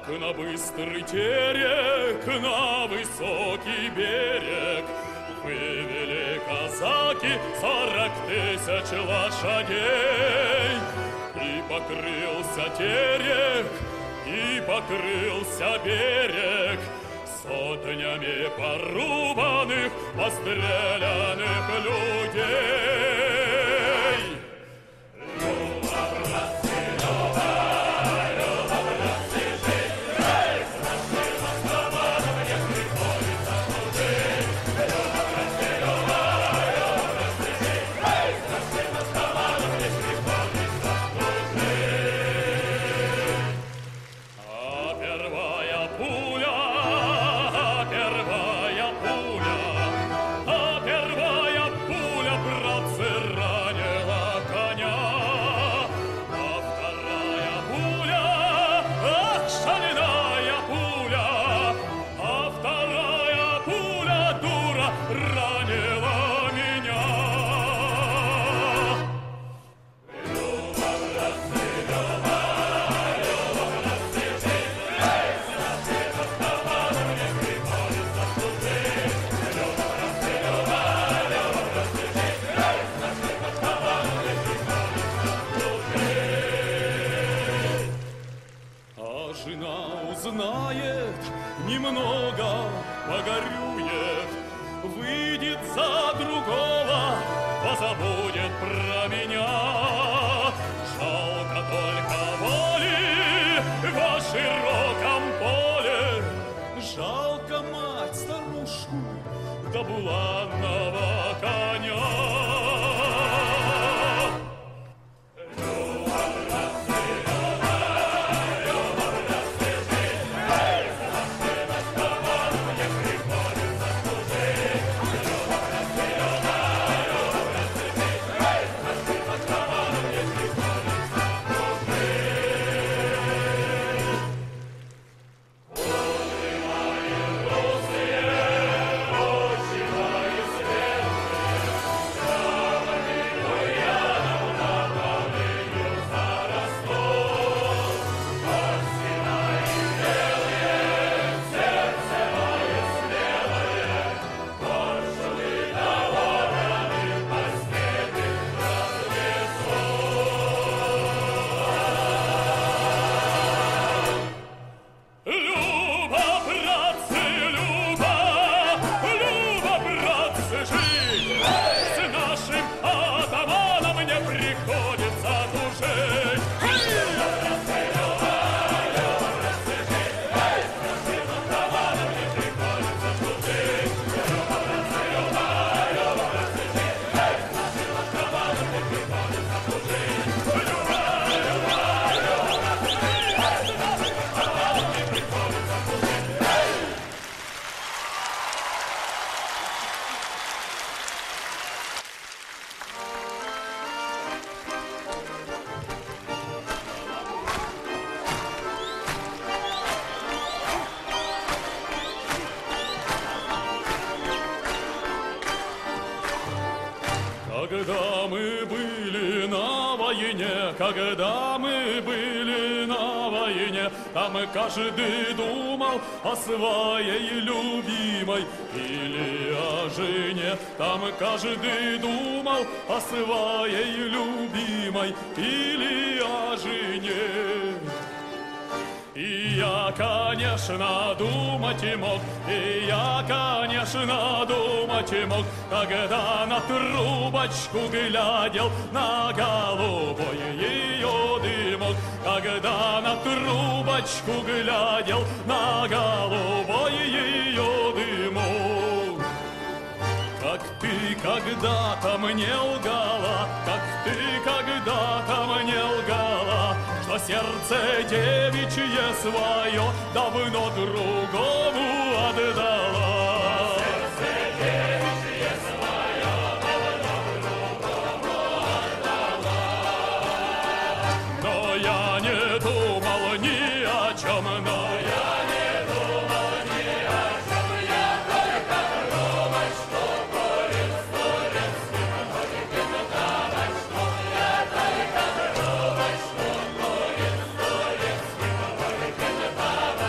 на быстрый терек, на высокий берег вывели казаки 40 000 лошадей. И покрылся терек, и покрылся берег сотнями порубанных, постреляных людей. Узнает, немного погорюет, выйдет за другого, позабудет про меня. Жалко только воли во широком поле, жалко мать старушку да буланного коня. Когда мы были на войне, когда мы были на войне, там каждый думал о своей любимой или о жене. Там каждый думал о своей любимой или о жене. И я, конечно, думать и мог, и я, конечно, думать и мог, когда на трубочку глядел, на голубой ее дымок, когда на трубочку глядел, на голубой ее дымок. Как ты когда-то мне лгала, как ты когда-то мне лгала, что сердце девичье свое давно другому отдала. Сердце девичье свое давно другому отдала. Но я не думал ни о чем, но я не думал ни о чем. Я только думал, что горец, горец, не давай, что я только думал, что горец, горец, не давай.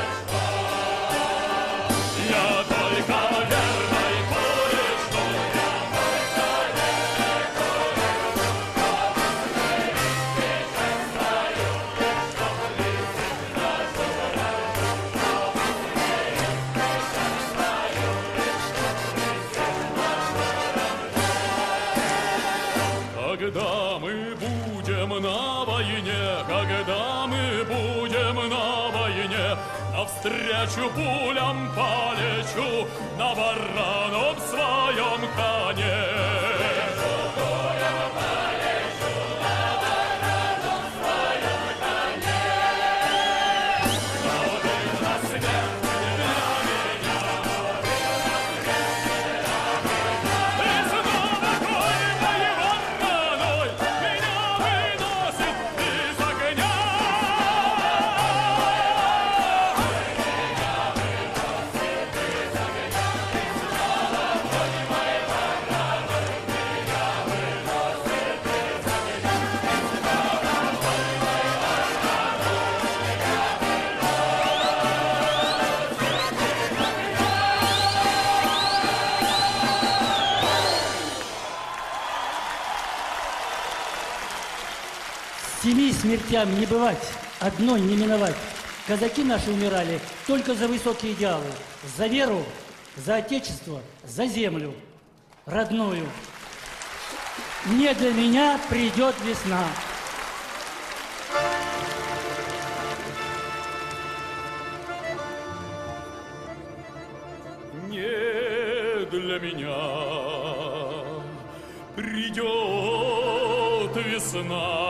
на войне, когда мы будем на войне, навстречу пулям полечу на вороном своем коне. Семи смертям не бывать, одной не миновать. Казаки наши умирали только за высокие идеалы, за веру, за отечество, за землю родную. Не для меня придет весна. Не для меня придет весна.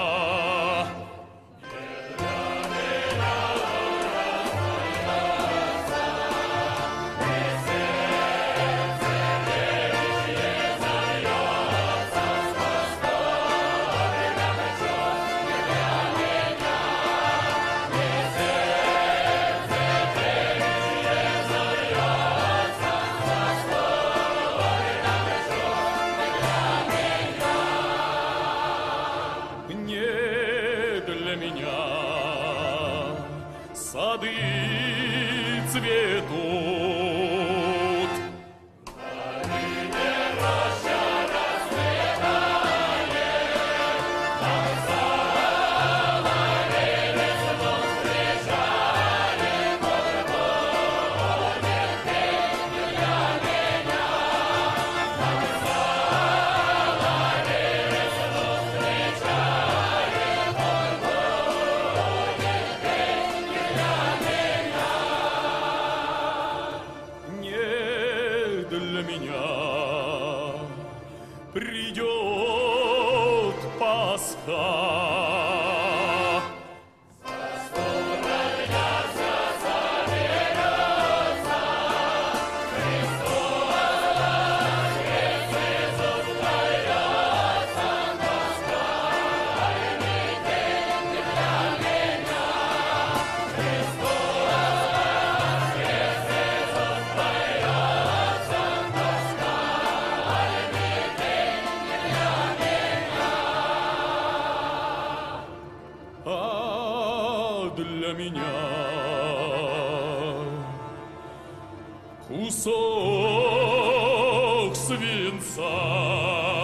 Сады цветут. Для меня придет Пасха. Для меня кусок свинца.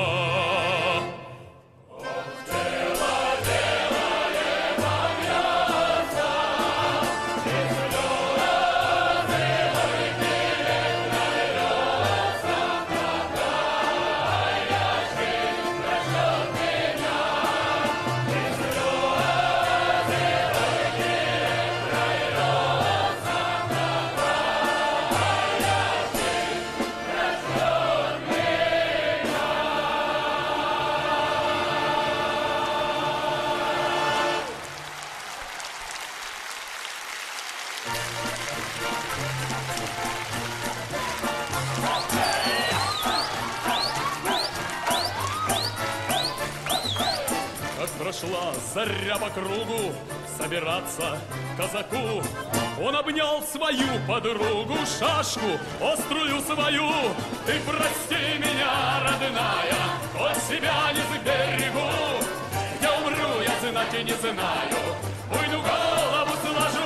Прошла заря по кругу, собираться казаку. Он обнял свою подругу, шашку острую свою. Ты прости меня, родная, хоть себя не сберегу. Где умру, я знать и не знаю, уйду голову сложу.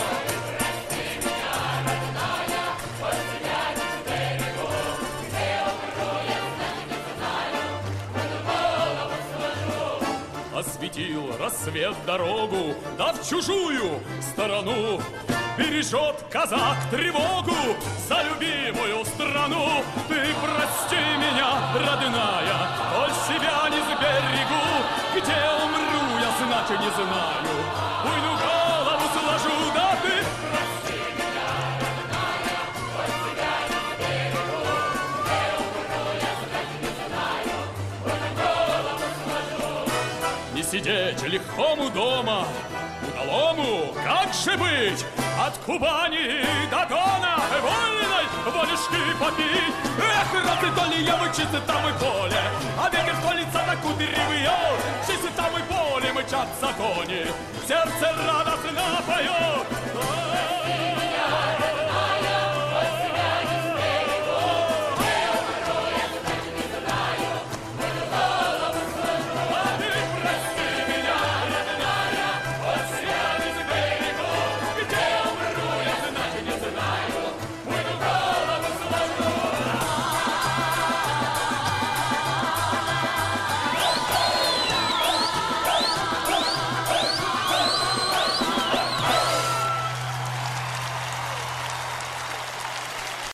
Осветил рассвет дорогу, да в чужую сторону бережет казак тревогу за любимую страну. Ты прости меня, родная, коль себя не сберегу, где умру. иначе не знаю. Буйную голову сложу, да ты не сидеть легкому дома, удалому, как же быть? От Кубани до Дона вольной волюшки попить. Эх, разве то ли я мчится там и поле, а ветер столица на кудрявый ел. Чисто там и поле мчатся кони, сердце радостно поет.